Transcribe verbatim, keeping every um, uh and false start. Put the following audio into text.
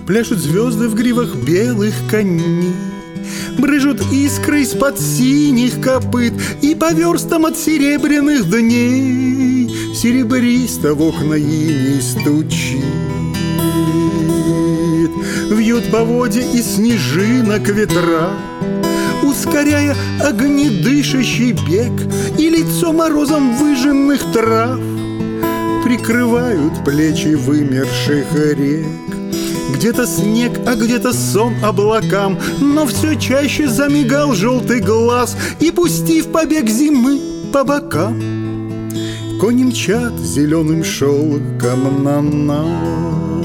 Пляшут звезды в гривах белых коней, брыжут искры из-под синих копыт, и по верстам от серебряных дней серебристо в окна иней стучит. Вьют поводья и снежинок ветра, ускоряя огнедышащий бег, и лицо морозом выжженных трав прикрывают плечи вымерших рек. Где-то снег, а где-то сон облакам, но все чаще замигал желтый глаз, и, пустив побег зимы по бокам, кони мчат зеленым шелком на нас.